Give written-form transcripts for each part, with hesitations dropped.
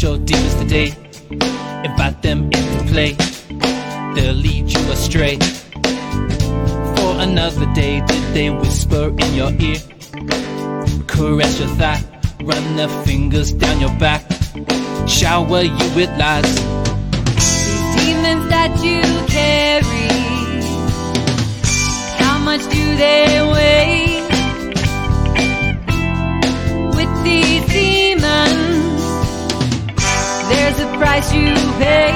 Confront your demons today. Invite them into play. They'll lead you astray. For another day, did they whisper in your ear? Caress your thigh. Run their fingers down your back. Shower you with lies. These demons that you carry, how much do they weigh? With these demons, there's a price you pay.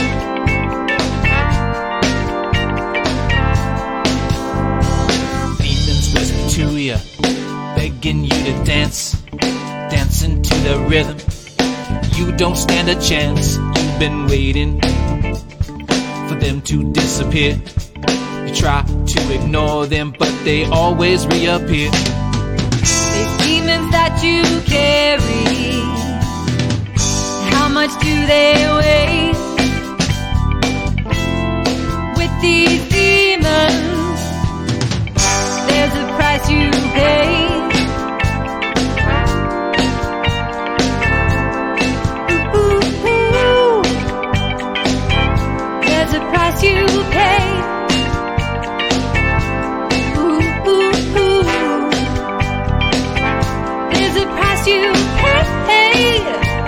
Demons whisper to you, begging you to dance, dancing to the rhythm. You don't stand a chance. You've been waiting for them to disappear. You try to ignore them, but they always reappear. These demons that you carry, how much do they weigh? With these demons, there's a price you pay. There's a price you pay. Ooh, ooh, ooh. There's a price you pay.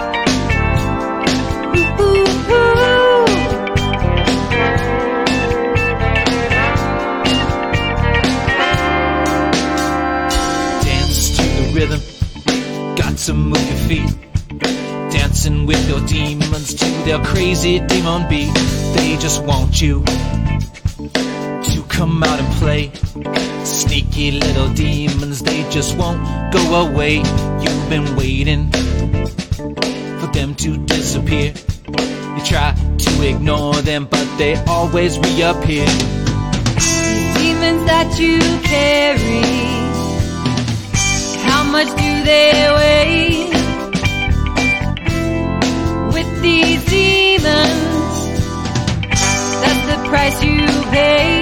Ooh, ooh, ooh. Dance to the rhythm. Got to move your feet. Dancing with your demons to their crazy demon beat. They just want you to come out and play. Sneaky little demons, they just won't go away. You've been waiting for them to disappear. You try to ignore them, but they always reappear. These demons that you carry, how much do they weigh? With these demons, that's the price you pay.